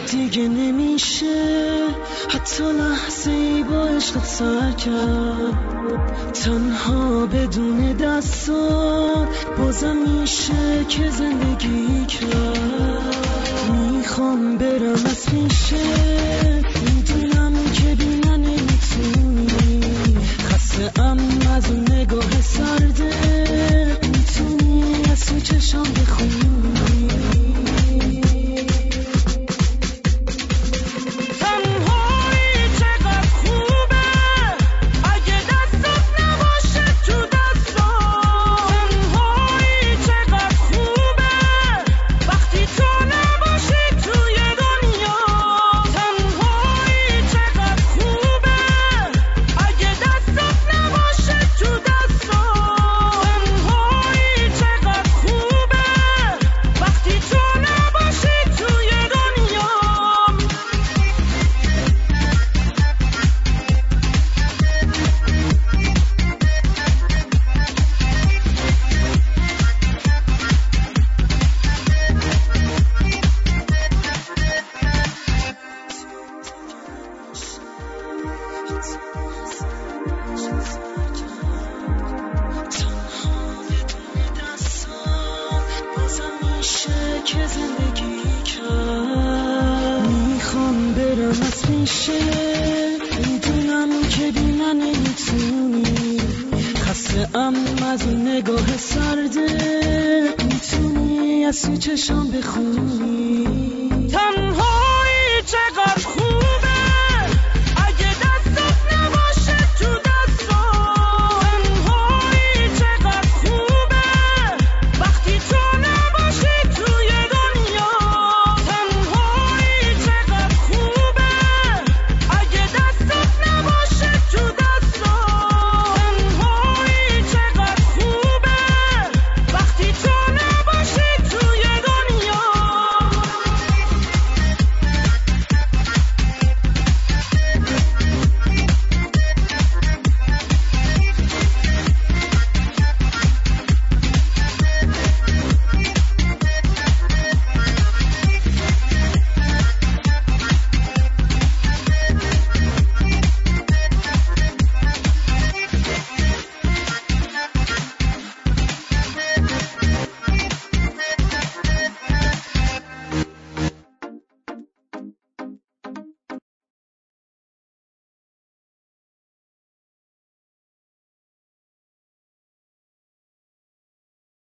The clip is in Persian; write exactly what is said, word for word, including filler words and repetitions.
دیگه نمیشه حتی لحظه ای با عشقت سر کرد. تنها بدون دستات بازم میشه که زندگی کرد. میخوام برم از پیشه، میدونم که بینا نمیتونی، خسته ام از اون نگاه سرده، میتونی از تو چشام بخونی. که زندگی کرد. میخوام برم از پیشه، میدونم که بی من نمیتونی، خسته ام از اون نگاه سرده، میتونی از تو چشام بخونی.